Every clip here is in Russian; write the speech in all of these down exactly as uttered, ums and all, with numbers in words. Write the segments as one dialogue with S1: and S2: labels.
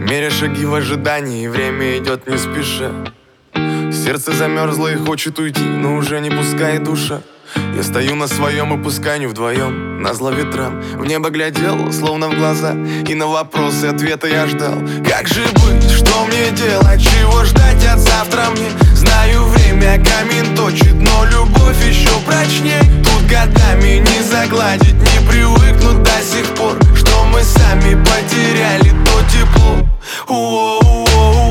S1: Меря шаги в ожидании, время идет не спеша. Сердце замерзло и хочет уйти, но уже не пускает душа. Я стою на своем и пускай не вдвоем, назло ветрам. В небо глядел, словно в глаза, и на вопросы ответа я ждал. Как же быть, что мне делать, чего ждать от завтра мне? Знаю, время камень точит, но любовь еще прочней. Тут годами не загладить, не привыкнуть до сих пор, что мы сами потеряли то тепло. У-о-у-о-у-о.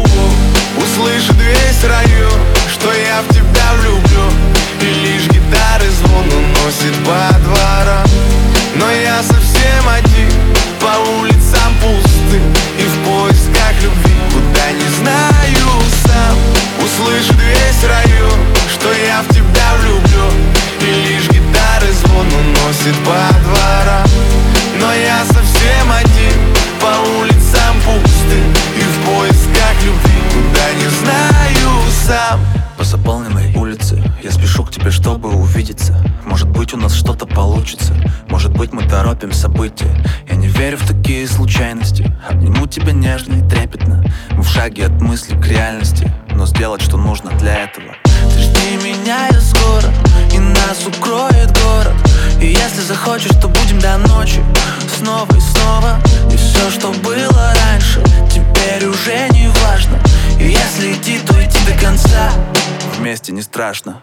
S1: Услышит весь район, что я в тебя влюблен, и лишь гитары звон уносит по дворам. Но я совсем один, по улицам пустым, и в поисках любви, куда не знаю сам. Услышит весь район, что я в тебя влюблен, и лишь гитары звон уносит по дворам. Но я совсем один, по улицам пустым, и в поисках любви, куда не знаю сам.
S2: По заполненной улице я спешу к тебе, чтобы увидеться. Может быть, у нас что-то получится, может быть, мы торопим события. Я не верю в такие случайности, обниму тебя нежно и трепетно. Мы в шаге от мысли к реальности, но сделать, что нужно для этого. Ты жди меня, я скоро, и нас укроет город. И если захочешь, то будем до ночи, снова и снова. И все, что было раньше, теперь уже не важно. И если идти, то идти до конца, вместе не страшно.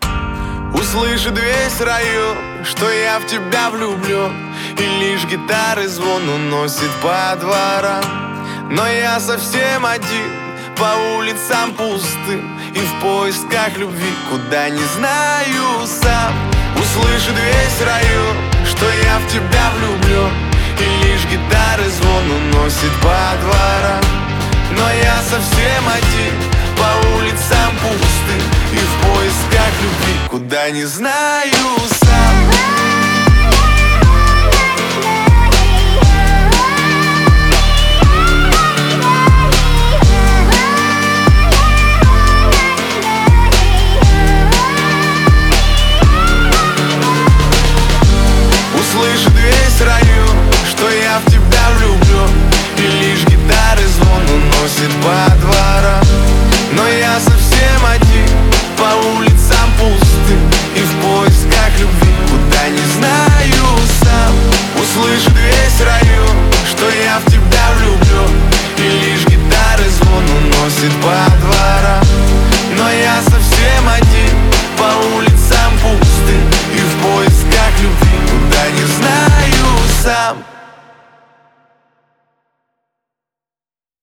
S1: Услышит весь район, что я в тебя влюблен, и лишь гитары звон уносит по дворам. Но я совсем один, по улицам пустым, и в поисках любви, куда не знаю сам. Услышит весь район, что я в тебя влюблен, и лишь гитары звон уносит по дворам. Но я совсем один, по улицам пустым, и в поисках любви, куда не знаю сам. Услышит весь район, что я в тебя влюблен, и лишь гитары звон уносит по дворам. Но я совсем один, по улицам пустым, и в поисках любви, куда не знаю сам. Услышит весь район, что я в тебя влюблен, и лишь гитары звон уносит по дворам. Но я совсем один, по улицам пустым, и в поисках любви, куда не знаю.